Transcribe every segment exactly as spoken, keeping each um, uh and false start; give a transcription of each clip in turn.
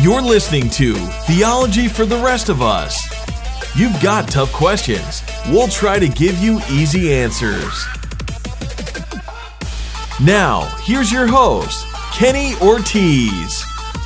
You're listening to Theology for the Rest of Us. You've got tough questions. We'll try to give you easy answers. Now, here's your host, Kenny Ortiz.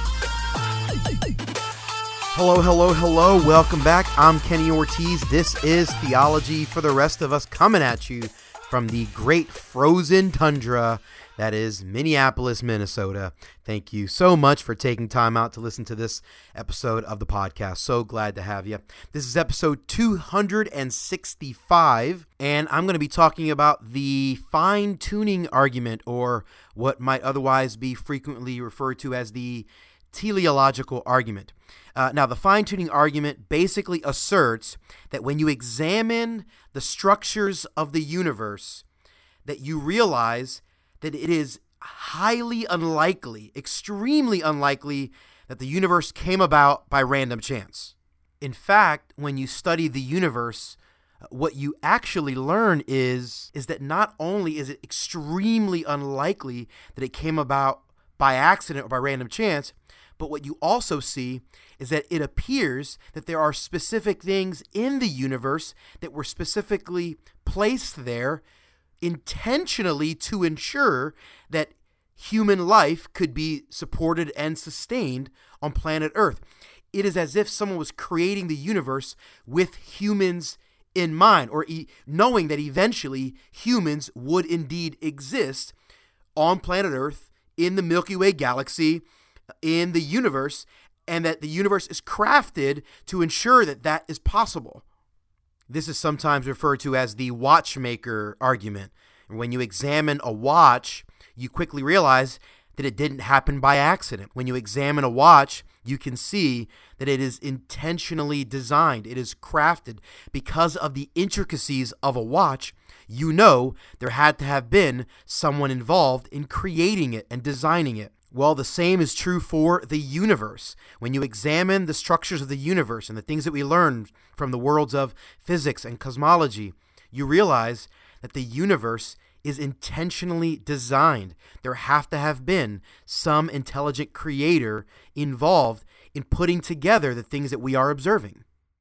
Hello, hello, hello. Welcome back. I'm Kenny Ortiz. This is Theology for the Rest of Us, coming at you from the great frozen tundra that is Minneapolis, Minnesota. Thank you so much for taking time out to listen to this episode of the podcast. So glad to have you. This is episode two hundred sixty-five, and I'm going to be talking about the fine-tuning argument, or what might otherwise be frequently referred to as the teleological argument. Uh, now, the fine-tuning argument basically asserts that when you examine the structures of the universe, that you realize that it is highly unlikely, extremely unlikely, that the universe came about by random chance. In fact, when you study the universe, what you actually learn is, is that not only is it extremely unlikely that it came about by accident or by random chance, but what you also see is that it appears that there are specific things in the universe that were specifically placed there intentionally to ensure that human life could be supported and sustained on planet Earth. It is as if someone was creating the universe with humans in mind, or e- knowing that eventually humans would indeed exist on planet Earth, in the Milky Way galaxy, in the universe, and that the universe is crafted to ensure that that is possible. This is sometimes referred to as the watchmaker argument. And when you examine a watch, you quickly realize that it didn't happen by accident. When you examine a watch, you can see that it is intentionally designed. It is crafted because of the intricacies of a watch. You know there had to have been someone involved in creating it and designing it. Well, the same is true for the universe. When you examine the structures of the universe and the things that we learn from the worlds of physics and cosmology, you realize that the universe is intentionally designed. There have to have been some intelligent creator involved in putting together the things that we are observing.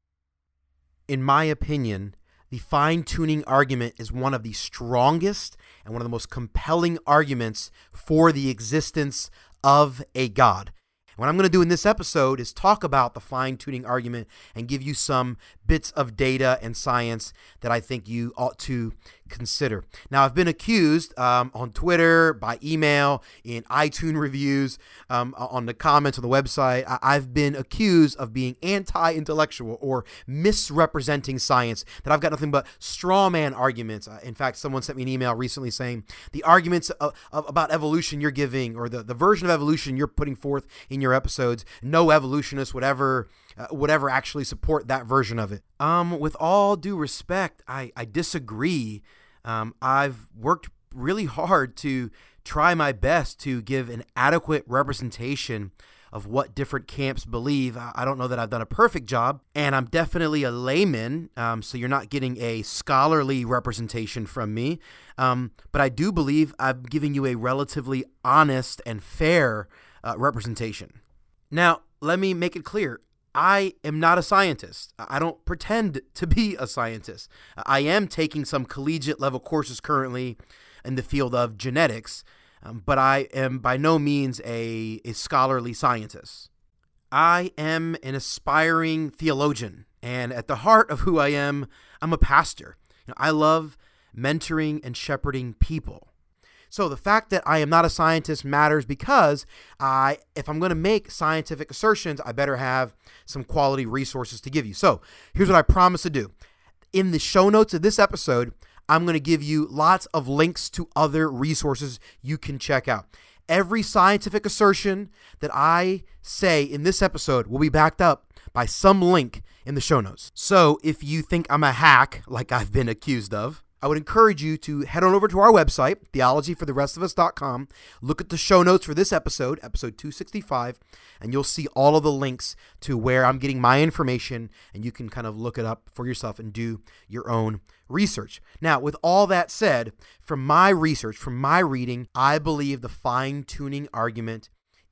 In my opinion, the fine-tuning argument is one of the strongest and one of the most compelling arguments for the existence of a God. What I'm going to do in this episode is talk about the fine-tuning argument and give you some bits of data and science that I think you ought to consider. Now, I've been accused um, on Twitter, by email, in iTunes reviews, um, on the comments on the website. I- I've been accused of being anti-intellectual or misrepresenting science, that I've got nothing but straw man arguments. Uh, in fact, someone sent me an email recently saying the arguments of, of, about evolution you're giving, or the, the version of evolution you're putting forth in your episodes, no evolutionists would ever, uh, would ever actually support that version of it. Um, with all due respect, I, I disagree. Um, I've worked really hard to try my best to give an adequate representation of what different camps believe. I don't know that I've done a perfect job, and I'm definitely a layman, um, so you're not getting a scholarly representation from me. Um, but I do believe I'm giving you a relatively honest and fair uh, representation. Now, let me make it clear. I am not a scientist. I don't pretend to be a scientist. I am taking some collegiate level courses currently in the field of genetics, um, but I am by no means a, a scholarly scientist. I am an aspiring theologian, and at the heart of who I am, I'm a pastor. You know, I love mentoring and shepherding people. So the fact that I am not a scientist matters because I, if I'm going to make scientific assertions, I better have some quality resources to give you. So here's what I promise to do. In the show notes of this episode, I'm going to give you lots of links to other resources you can check out. Every scientific assertion that I say in this episode will be backed up by some link in the show notes. So if you think I'm a hack, like I've been accused of, I would encourage you to head on over to our website, theology for the rest of us dot com, look at the show notes for this episode, episode two sixty-five, and you'll see all of the links to where I'm getting my information, and you can kind of look it up for yourself and do your own research. Now, with all that said, from my research, from my reading, I believe the fine-tuning argument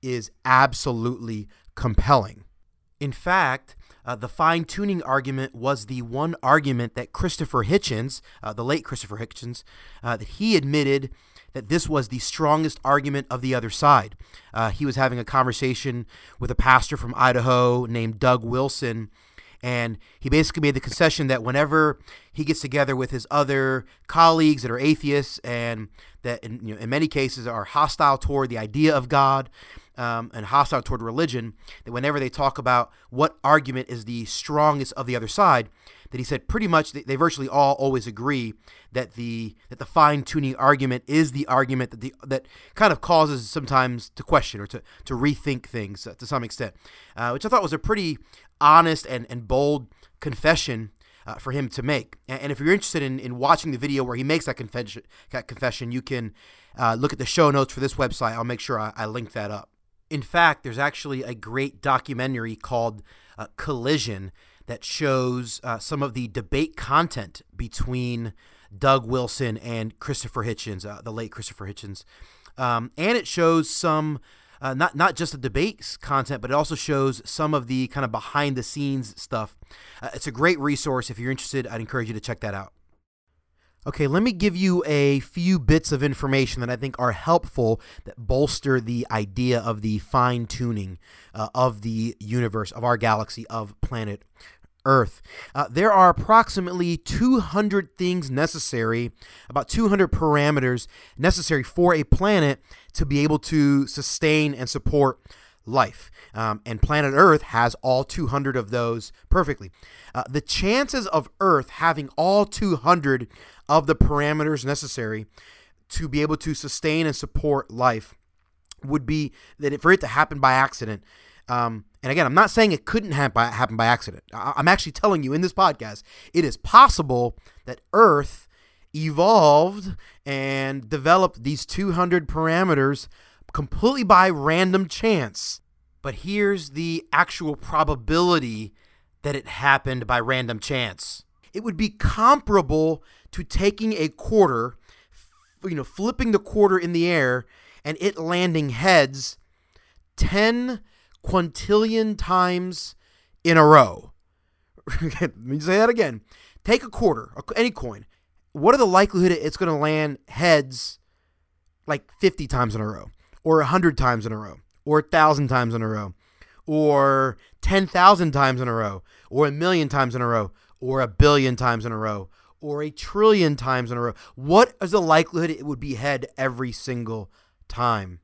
is absolutely compelling. In fact, uh, the fine-tuning argument was the one argument that Christopher Hitchens, uh, the late Christopher Hitchens, uh, that he admitted that this was the strongest argument of the other side. Uh, he was having a conversation with a pastor from Idaho named Doug Wilson, and he basically made the concession that whenever he gets together with his other colleagues that are atheists and that in, you know, in many cases are hostile toward the idea of God um, and hostile toward religion, that whenever they talk about what argument is the strongest of the other side, that he said pretty much they, they virtually all always agree that the that the fine-tuning argument is the argument that the that kind of causes sometimes to question or to, to rethink things uh, to some extent, uh, which I thought was a pretty honest and, and bold confession uh, for him to make. And, and if you're interested in, in watching the video where he makes that confession, that confession you can uh, look at the show notes for this website. I'll make sure I, I link that up. In fact, there's actually a great documentary called uh, Collision that shows uh, some of the debate content between Doug Wilson and Christopher Hitchens, uh, the late Christopher Hitchens. Um, and it shows some, uh, not, not just the debates content, but it also shows some of the kind of behind the scenes stuff. Uh, it's a great resource. If you're interested, I'd encourage you to check that out. Okay, let me give you a few bits of information that I think are helpful that bolster the idea of the fine-tuning uh, of the universe, of our galaxy, of planet Earth. Uh, there are approximately two hundred things necessary, about two hundred parameters necessary for a planet to be able to sustain and support life. Um, and planet Earth has all two hundred of those perfectly. Uh, the chances of Earth having all two hundred of the parameters necessary to be able to sustain and support life would be that for it to happen by accident. Um, and again, I'm not saying it couldn't happen happen by accident. I'm actually telling you in this podcast, it is possible that Earth evolved and developed these two hundred parameters completely by random chance. But here's the actual probability that it happened by random chance. It would be comparable to taking a quarter, you know, flipping the quarter in the air and it landing heads ten quintillion times in a row. Let me say that again. Take a quarter, any coin. What are the likelihood it's going to land heads like fifty times in a row, or one hundred times in a row, or one thousand times in a row, or ten thousand times in a row, or a million times in a row, or a billion times in a row, or a trillion times in a row? What is the likelihood it would be head every single time?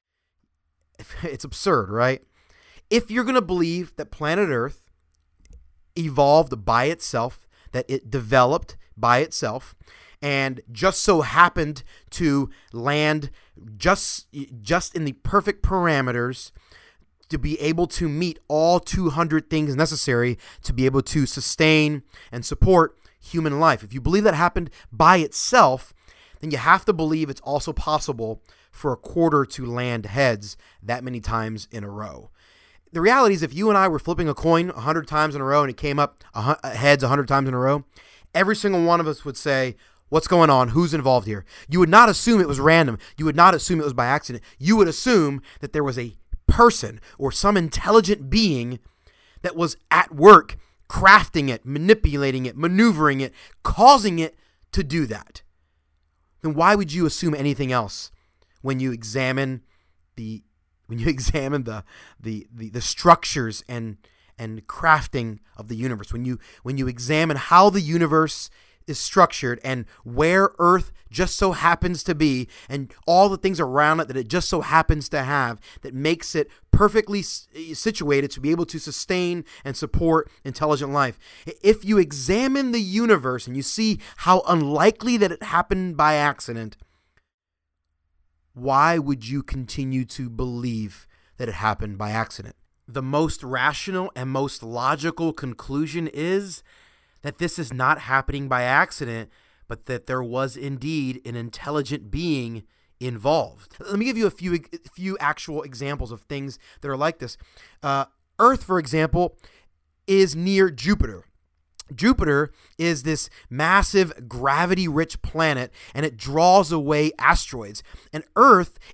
It's absurd, right? If you're going to believe that planet Earth evolved by itself, that it developed by itself, and just so happened to land just, just in the perfect parameters to be able to meet all two hundred things necessary to be able to sustain and support human life. If you believe that happened by itself, then you have to believe it's also possible for a quarter to land heads that many times in a row. The reality is if you and I were flipping a coin one hundred times in a row and it came up heads one hundred times in a row, every single one of us would say, what's going on? Who's involved here? You would not assume it was random. You would not assume it was by accident. You would assume that there was a person or some intelligent being that was at work crafting it, manipulating it, maneuvering it, causing it to do that. Then why would you assume anything else when you examine the when you examine the the the, the structures and and crafting of the universe, when you when you examine how the universe is structured and where Earth just so happens to be and all the things around it that it just so happens to have that makes it perfectly situated to be able to sustain and support intelligent life. If you examine the universe and you see how unlikely that it happened by accident, why would you continue to believe that it happened by accident? The most rational and most logical conclusion is that this is not happening by accident, but that there was indeed an intelligent being involved. Let me give you a few a few actual examples of things that are like this. Uh, Earth, for example, is near Jupiter. Jupiter is this massive gravity-rich planet, and it draws away asteroids. And Earth is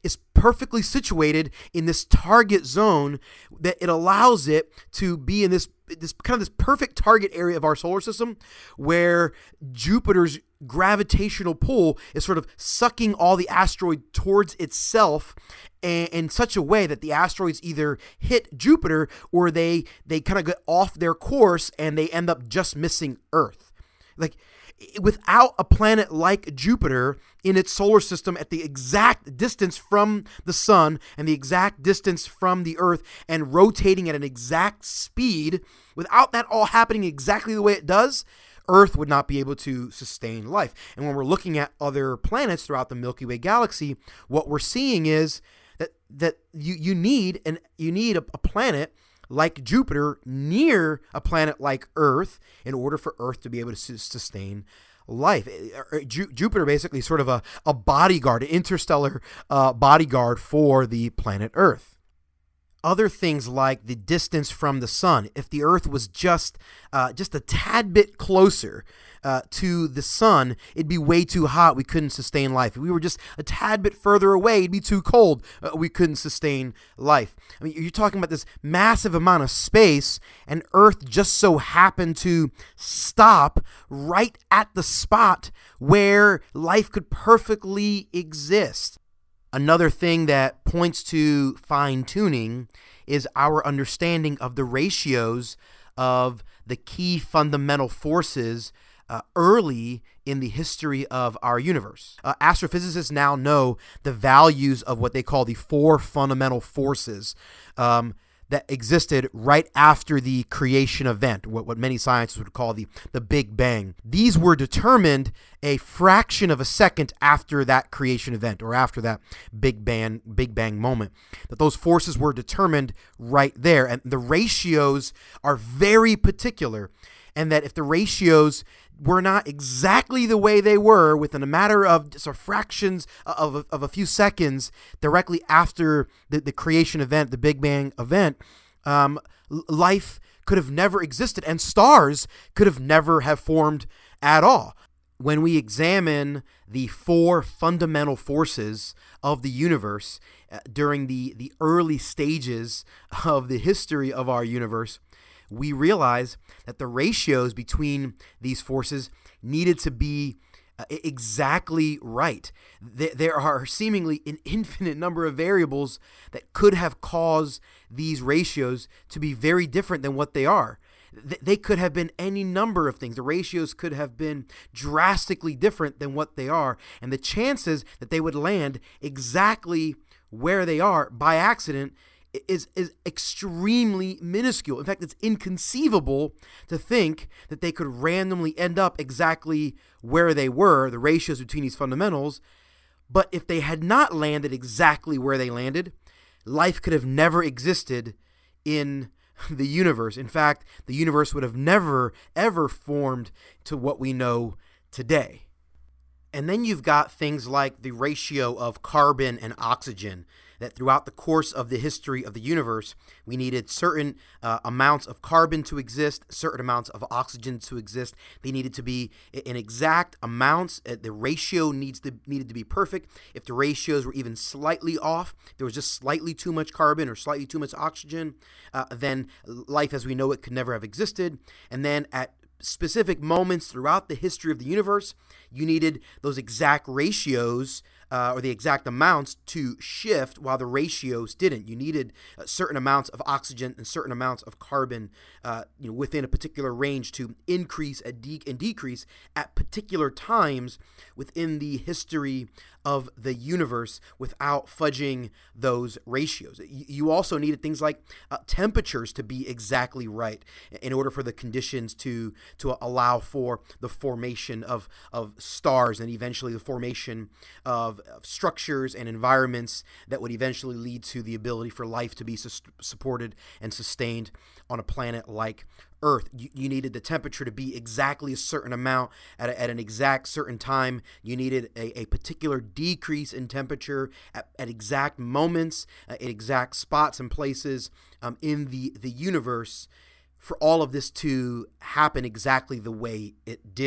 perfectly situated in this target zone that it allows it to be in this this kind of this perfect target area of our solar system where Jupiter's gravitational pull is sort of sucking all the asteroid towards itself in, in such a way that the asteroids either hit Jupiter or they they kind of get off their course and they end up just missing Earth. Like, without a planet like Jupiter in its solar system at the exact distance from the sun and the exact distance from the Earth and rotating at an exact speed, without that all happening exactly the way it does, Earth would not be able to sustain life. And when we're looking at other planets throughout the Milky Way galaxy, what we're seeing is that that you you need an you need a, a planet like Jupiter near a planet like Earth in order for Earth to be able to su- sustain life. Ju- Jupiter basically is sort of a, a bodyguard, an interstellar uh, bodyguard for the planet Earth. Other things like the distance from the sun. If the Earth was just uh, just a tad bit closer uh, to the sun, it'd be way too hot. We couldn't sustain life. If we were just a tad bit further away, it'd be too cold. Uh, we couldn't sustain life. I mean, you're talking about this massive amount of space, and Earth just so happened to stop right at the spot where life could perfectly exist. Another thing that points to fine-tuning is our understanding of the ratios of the key fundamental forces uh, early in the history of our universe. Uh, astrophysicists now know the values of what they call the four fundamental forces um, that existed right after the creation event, what, what many scientists would call the, the Big Bang. These were determined a fraction of a second after that creation event, or after that Big Bang, Big Bang moment. That those forces were determined right there, and the ratios are very particular, and that if the ratios were not exactly the way they were within a matter of just a fractions of, of a few seconds directly after the, the creation event, the Big Bang event, um, life could have never existed and stars could have never have formed at all. When we examine the four fundamental forces of the universe uh, during the, the early stages of the history of our universe, we realize that the ratios between these forces needed to be uh, exactly right. Th- there are seemingly an infinite number of variables that could have caused these ratios to be very different than what they are. Th- they could have been any number of things. The ratios could have been drastically different than what they are, and the chances that they would land exactly where they are by accident is is extremely minuscule. In fact, it's inconceivable to think that they could randomly end up exactly where they were, the ratios between these fundamentals. But if they had not landed exactly where they landed, life could have never existed in the universe. In fact, the universe would have never, ever formed to what we know today. And then you've got things like the ratio of carbon and oxygen, that throughout the course of the history of the universe, we needed certain uh, amounts of carbon to exist, certain amounts of oxygen to exist. They needed to be in exact amounts. The ratio needs to needed to be perfect. If the ratios were even slightly off, there was just slightly too much carbon or slightly too much oxygen, uh, then life as we know it could never have existed. And then at specific moments throughout the history of the universe, you needed those exact ratios uh, or the exact amounts to shift while the ratios didn't. You needed uh, certain amounts of oxygen and certain amounts of carbon uh, you know, within a particular range to increase and, de- and decrease at particular times within the history of the universe without fudging those ratios. You also needed things like uh, temperatures to be exactly right in order for the conditions to to allow for the formation of, of stars and eventually the formation of, of structures and environments that would eventually lead to the ability for life to be su- supported and sustained on a planet like Earth. You, you needed the temperature to be exactly a certain amount at, a, at an exact certain time. You needed a, a particular decrease in temperature at, at exact moments, uh, at exact spots and places um, in the, the universe for all of this to happen exactly the way it did.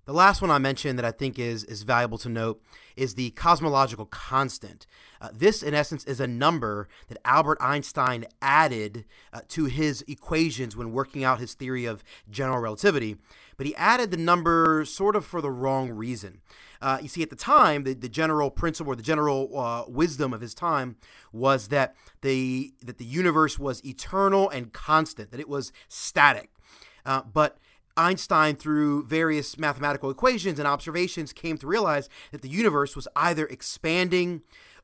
The last one I mentioned that I think is, is valuable to note is the cosmological constant. Uh, this, in essence, is a number that Albert Einstein added uh, to his equations when working out his theory of general relativity. But he added the number sort of for the wrong reason. Uh, you see, at the time, the, the general principle or the general uh, wisdom of his time was that the that the universe was eternal and constant, that it was static. Uh, but Einstein, through various mathematical equations and observations, came to realize that the universe was either expanding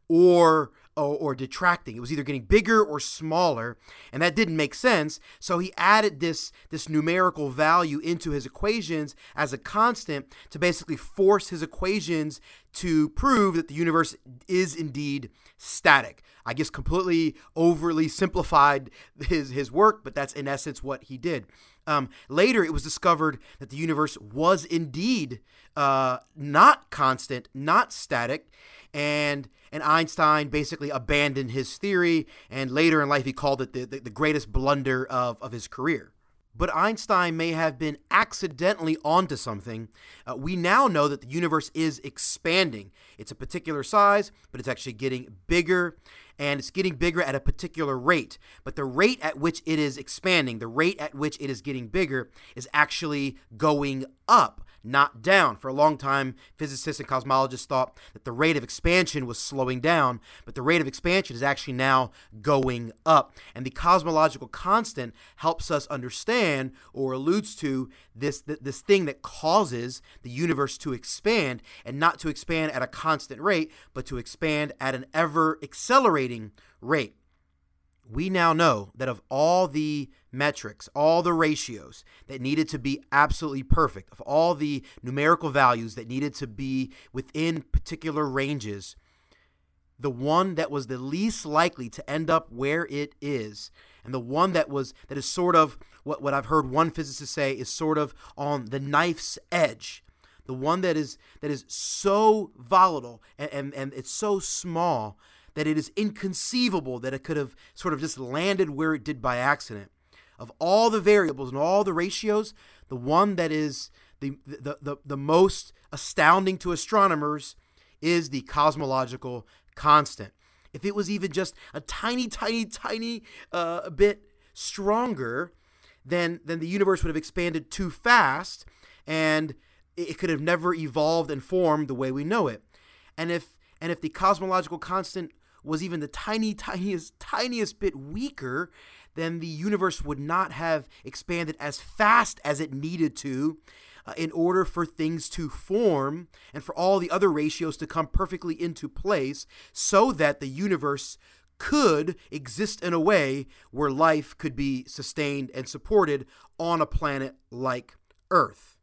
or, or or detracting. It was either getting bigger or smaller, and that didn't make sense. So he added this, this numerical value into his equations as a constant to basically force his equations to prove that the universe is indeed static. I guess completely overly simplified his, his work, but that's in essence what he did. Um, later, it was discovered that the universe was indeed uh, not constant, not static, and and Einstein basically abandoned his theory, and later in life he called it the, the, the greatest blunder of, of his career. But Einstein may have been accidentally onto something. Uh, we now know that the universe is expanding. It's a particular size, but it's actually getting bigger, and it's getting bigger at a particular rate. But the rate at which it is expanding, the rate at which it is getting bigger, is actually going up, not down. For a long time, physicists and cosmologists thought that the rate of expansion was slowing down, but the rate of expansion is actually now going up. And the cosmological constant helps us understand or alludes to this, this thing that causes the universe to expand, and not to expand at a constant rate, but to expand at an ever accelerating rate. We now know that of all the metrics, all the ratios that needed to be absolutely perfect, of all the numerical values that needed to be within particular ranges, the one that was the least likely to end up where it is, and the one that was that is sort of what, what I've heard one physicist say is sort of on the knife's edge, the one that is that is so volatile and, and, and it's so small that it is inconceivable that it could have sort of just landed where it did by accident. Of all the variables and all the ratios, the one that is the the, the, the most astounding to astronomers is the cosmological constant. If it was even just a tiny, tiny, tiny uh, bit stronger, then, then the universe would have expanded too fast, and it could have never evolved and formed the way we know it. And if and if the cosmological constant was even the tiny, tiniest, tiniest bit weaker, then the universe would not have expanded as fast as it needed to uh, in order for things to form and for all the other ratios to come perfectly into place so that the universe could exist in a way where life could be sustained and supported on a planet like Earth.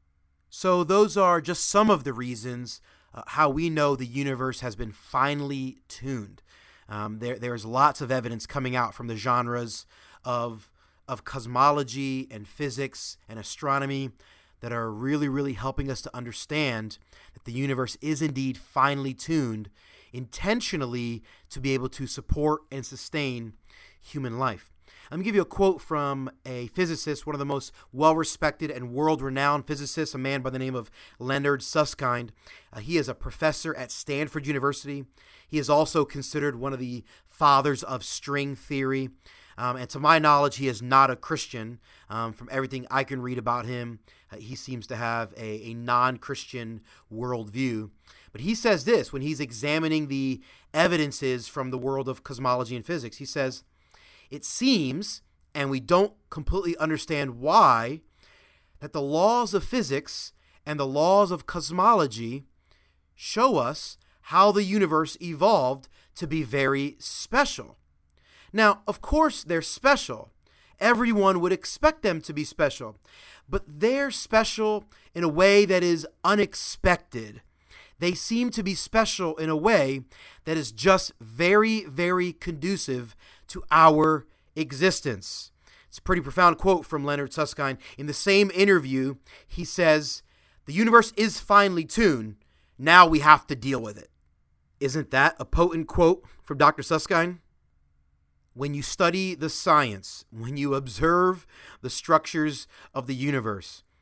So those are just some of the reasons Uh, how we know the universe has been finely tuned. Um, there, there's lots of evidence coming out from the genres of of cosmology and physics and astronomy that are really, really helping us to understand that the universe is indeed finely tuned, intentionally to be able to support and sustain human life. Let me give you a quote from a physicist, one of the most well-respected and world-renowned physicists, a man by the name of Leonard Susskind. Uh, he is a professor at Stanford University. He is also considered one of the fathers of string theory. Um, and to my knowledge, he is not a Christian. Um, from everything I can read about him, uh, he seems to have a, a non-Christian worldview. But he says this when he's examining the evidences from the world of cosmology and physics. He says, "It seems, and we don't completely understand why, that the laws of physics and the laws of cosmology show us how the universe evolved to be very special. Now, of course, they're special. Everyone would expect them to be special, but they're special in a way that is unexpected. They seem to be special in a way that is just very, very conducive to our existence." It's a pretty profound quote from Leonard Susskind. In the same interview, he says, "The universe is finely tuned. Now we have to deal with it." Isn't that a potent quote from Doctor Susskind? When you study the science, when you observe the structures of the universe,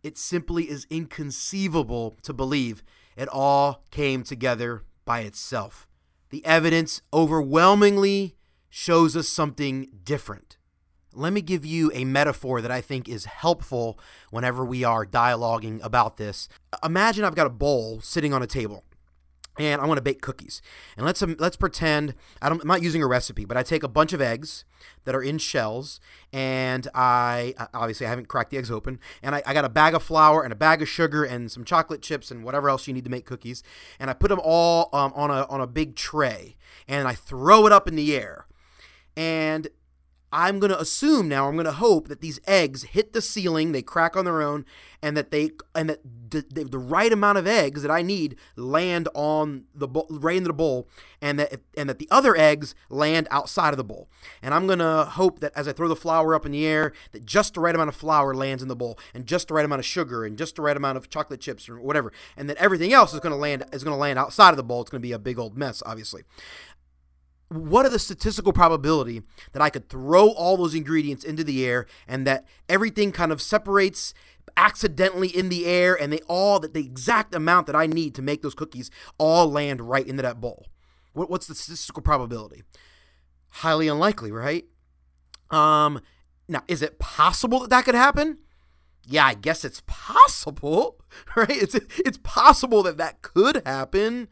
It simply is inconceivable to believe it all came together by itself. The evidence overwhelmingly shows us something different. Let me give you a metaphor that I think is helpful whenever we are dialoguing about this. Imagine I've got a bowl sitting on a table, and I want to bake cookies. And let's um, let's pretend, I don't, I'm not using a recipe, but I take a bunch of eggs that are in shells, and I, obviously I haven't cracked the eggs open, and I, I got a bag of flour and a bag of sugar and some chocolate chips and whatever else you need to make cookies, and I put them all um, on a on a big tray, and I throw it up in the air. And I'm going to assume now, I'm going to hope that these eggs hit the ceiling, they crack on their own, and that they and that the, the, the right amount of eggs that I need land on the bowl, right into the bowl, and that and that the other eggs land outside of the bowl. And I'm going to hope that as I throw the flour up in the air, that just the right amount of flour lands in the bowl, and just the right amount of sugar, and just the right amount of chocolate chips or whatever, and that everything else is going to land is going to land outside of the bowl. It's going to be a big old mess, obviously. What are the statistical probability that I could throw all those ingredients into the air and that everything kind of separates accidentally in the air and they all, that the exact amount that I need to make those cookies all land right into that bowl? What, what's the statistical probability? Highly unlikely, right? Um, now, is it possible that that could happen? Yeah, I guess it's possible, right? It's, it's possible that that could happen.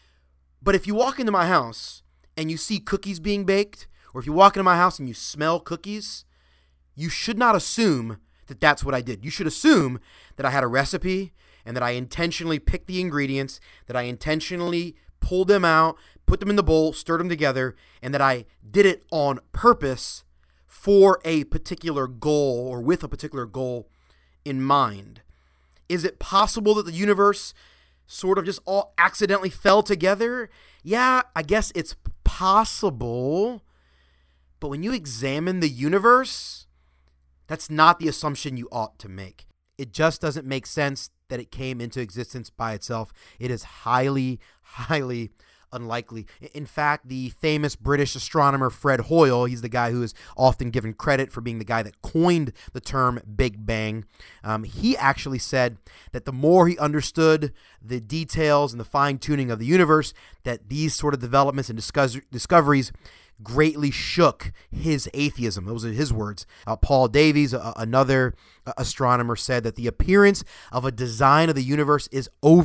But if you walk into my house and you see cookies being baked, or if you walk into my house and you smell cookies, you should not assume that that's what I did. You should assume that I had a recipe and that I intentionally picked the ingredients, that I intentionally pulled them out, put them in the bowl, stirred them together, and that I did it on purpose for a particular goal or with a particular goal in mind. Is it possible that the universe sort of just all accidentally fell together? Yeah, I guess it's possible, but when you examine the universe, that's not the assumption you ought to make. It just doesn't make sense that it came into existence by itself. It is highly, highly unlikely. In fact, the famous British astronomer Fred Hoyle, he's the guy who is often given credit for being the guy that coined the term Big Bang. Um, he actually said that the more he understood the details and the fine-tuning of the universe, that these sort of developments and discover- discoveries greatly shook his atheism. Those are his words. Uh, Paul Davies, uh, another uh, astronomer, said that the appearance of a design of the universe is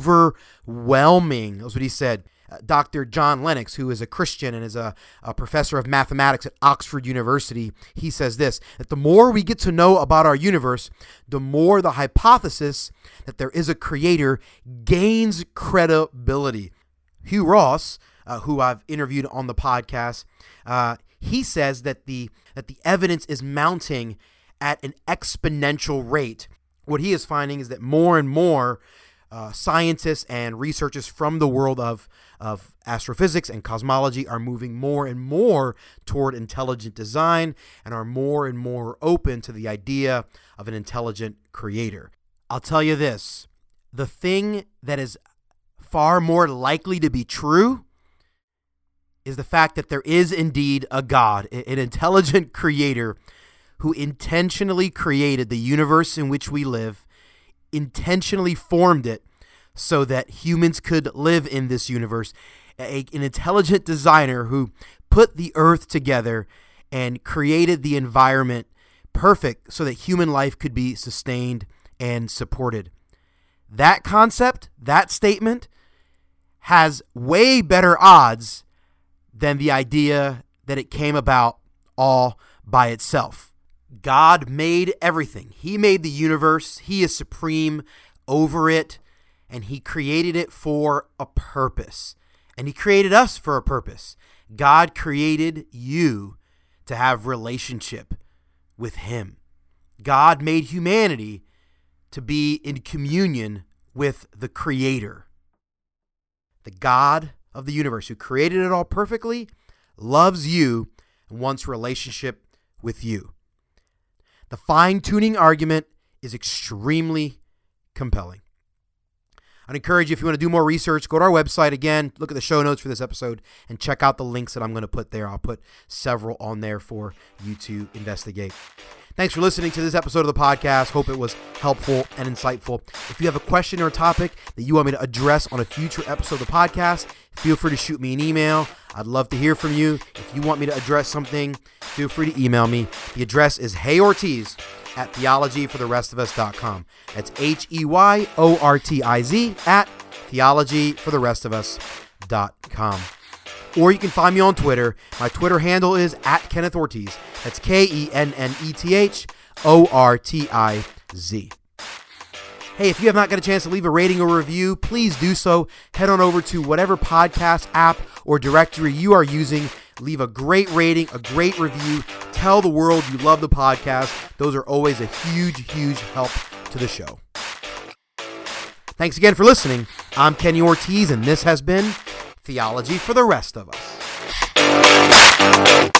overwhelming. That's what he said. Uh, Doctor John Lennox, who is a Christian and is a, a professor of mathematics at Oxford University, he says this, that the more we get to know about our universe, the more the hypothesis that there is a creator gains credibility. Hugh Ross, uh, who I've interviewed on the podcast, uh, he says that the that the evidence is mounting at an exponential rate. What he is finding is that more and more Uh, scientists and researchers from the world of, of astrophysics and cosmology are moving more and more toward intelligent design and are more and more open to the idea of an intelligent creator. I'll tell you this, the thing that is far more likely to be true is the fact that there is indeed a God, an intelligent creator who intentionally created the universe in which we live, intentionally formed it so that humans could live in this universe. A, an intelligent designer who put the earth together and created the environment perfect so that human life could be sustained and supported. That concept, that statement, has way better odds than the idea that it came about all by itself. God made everything. He made the universe. He is supreme over it, and he created it for a purpose. And he created us for a purpose. God created you to have relationship with him. God made humanity to be in communion with the Creator. The God of the universe, who created it all perfectly, loves you and wants relationship with you. The fine-tuning argument is extremely compelling. I'd encourage you, if you want to do more research, go to our website again, look at the show notes for this episode, and check out the links that I'm going to put there. I'll put several on there for you to investigate. Thanks for listening to this episode of the podcast. Hope it was helpful and insightful. If you have a question or a topic that you want me to address on a future episode of the podcast, feel free to shoot me an email. I'd love to hear from you. If you want me to address something, feel free to email me. The address is heyortiz at theology for the rest of us dot com. That's H E Y O R T I Z at theology for the rest of us dot com. Or you can find me on Twitter. My Twitter handle is at Kenneth Ortiz. That's K E N N E T H O R T I Z. Hey, if you have not got a chance to leave a rating or review, please do so. Head on over to whatever podcast app or directory you are using. Leave a great rating, a great review. Tell the world you love the podcast. Those are always a huge, huge help to the show. Thanks again for listening. I'm Kenny Ortiz, and this has been Theology for the Rest of Us.